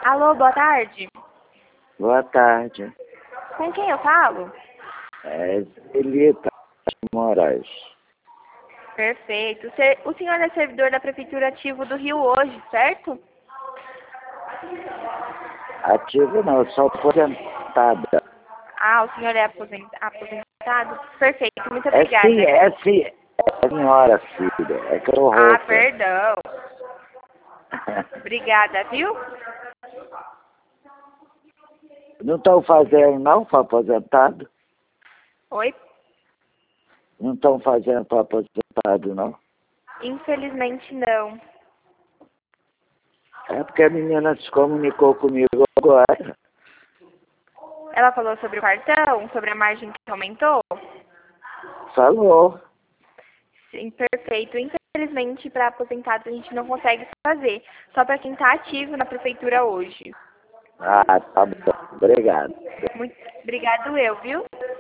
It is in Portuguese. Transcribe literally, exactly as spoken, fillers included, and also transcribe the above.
Alô, boa tarde. Boa tarde. Com quem eu falo? É Zelita Moraes. Perfeito. Cê- O senhor é servidor da Prefeitura Ativo do Rio hoje, certo? Ativo não, eu sou aposentada. Ah, o senhor é aposen- aposentado? Perfeito, muito É obrigada. sim, é sim. É senhora, filha. É que eu Ah, roupa. perdão. Obrigada, viu? Não estão fazendo não para aposentado? Oi? Não estão fazendo para aposentado não? Infelizmente não. É porque a menina se comunicou comigo agora. Ela falou sobre o cartão, sobre a margem que aumentou? Falou. Sim, perfeito. Infelizmente, para aposentados a gente não consegue fazer. Só para quem está ativo na prefeitura hoje. Ah, tá bom. Obrigado. Muito obrigado eu, viu?